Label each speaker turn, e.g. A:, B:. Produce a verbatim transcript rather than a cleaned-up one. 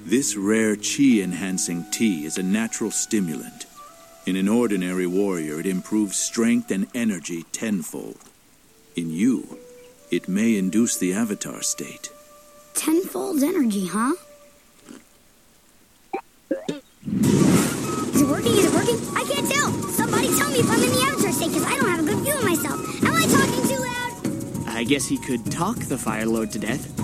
A: This rare chi-enhancing tea is a natural stimulant. In an ordinary warrior, it improves strength and energy tenfold. In you, it may induce the avatar state.
B: Tenfold energy, huh? Is it working? Is it working? I can't tell. Somebody tell me if I'm in the avatar state, because I don't have a good view of myself. Am I talking too loud?
C: I guess he could talk the Fire Lord to death.